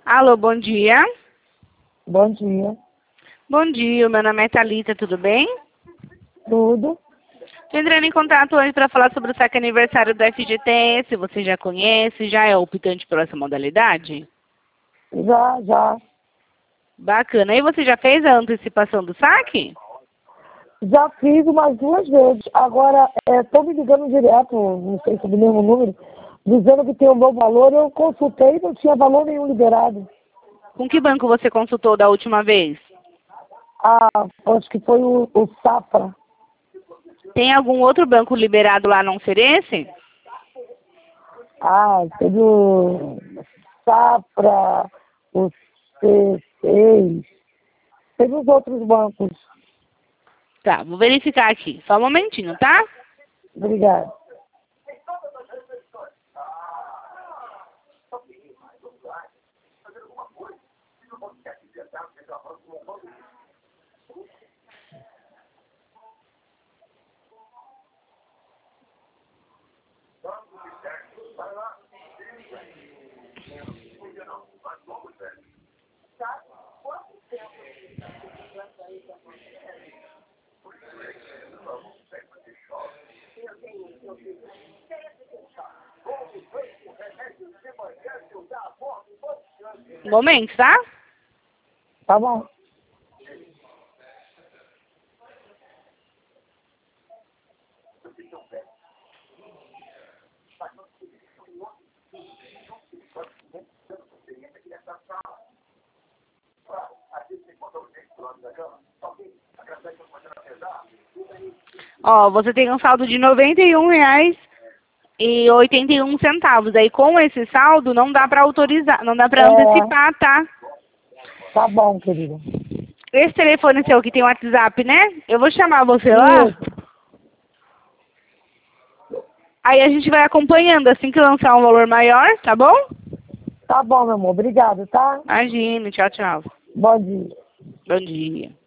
Alô, bom dia. Bom dia. Bom dia, meu nome é Thalita, tudo bem? Tudo? Estou entrando em contato hoje para falar sobre o saque aniversário do FGTS. Você já conhece? Já é optante por essa modalidade? Já. Bacana. E você já fez a antecipação do saque? Já fiz umas 2 vezes. Agora, estão me ligando direto, não sei se é do mesmo número, dizendo que tem um bom valor. Eu consultei e não tinha valor nenhum liberado. Com que banco você consultou da última vez? Acho que foi o Safra. Tem algum outro banco liberado lá a não ser esse? Teve o Safra, o C6. Teve os outros bancos. Tá, vou verificar aqui. Só um momentinho, tá? Obrigada. Um momento, tá? Tá bom. Ó, você tem um saldo de R$ 91,81. Aí com esse saldo não dá para autorizar, não dá para antecipar, tá? Tá bom, querida. Esse telefone seu que tem WhatsApp, né? Eu vou chamar você lá. Isso. Aí a gente vai acompanhando assim que lançar um valor maior, tá bom? Tá bom, meu amor. Obrigado, tá? Imagina, tchau, tchau. Bom dia. Bom dia.